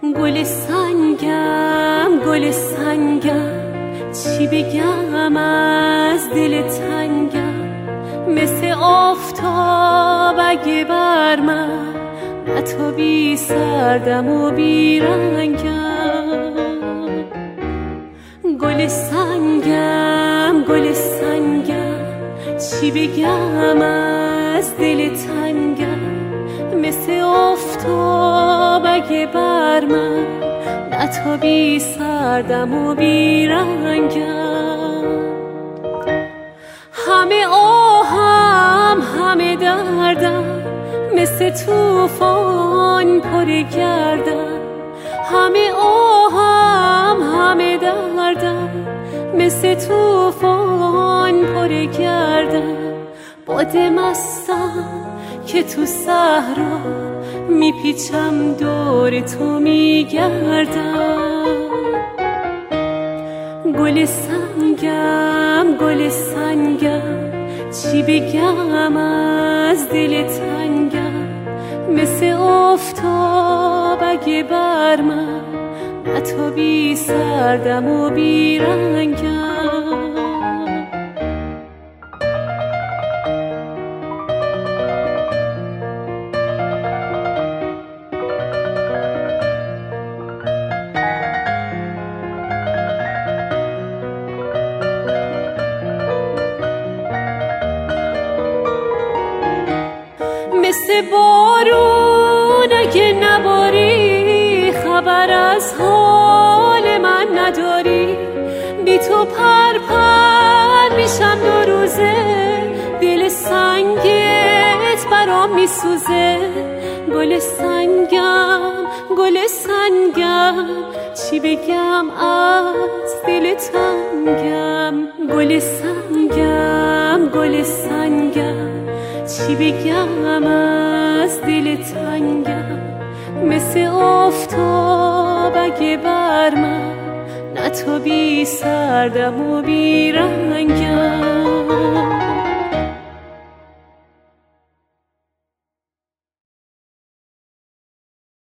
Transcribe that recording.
گل سنگم گل سنگم، چی بگم از دل تنگم. مثل آفتاب اگه بر من نتابی، سردم و بیرنگم. گل سنگم گل سنگم، چی بگم از دل تنگم. مثل آفتاب اگه بر من نتابی، سردم و بیرنگم. همه آهم همه دردم، مثل طوفان پر گردم. همه آهم همه دردم، مثل طوفان پر گردم. باد مستم که تو صحرا میپیچم، دور تو میگردم. گل سنگم گل سنگم، چی بگم از دل تنگم. مثل آفتاب اگه بر من نتابی، سردم و بیرنگم. مثل بارون اگه نباری، خبر از حال من نداری. بی تو پر پر میشم دو روزه، دل سنگت برام میسوزه. گل سنگم گل سنگم، چی بگم از دل تنگم. گل سنگم گل سنگم، چی بگم از دل تنگم. مثل آفتاب اگه بر من نتابی، سردم و بیرنگم.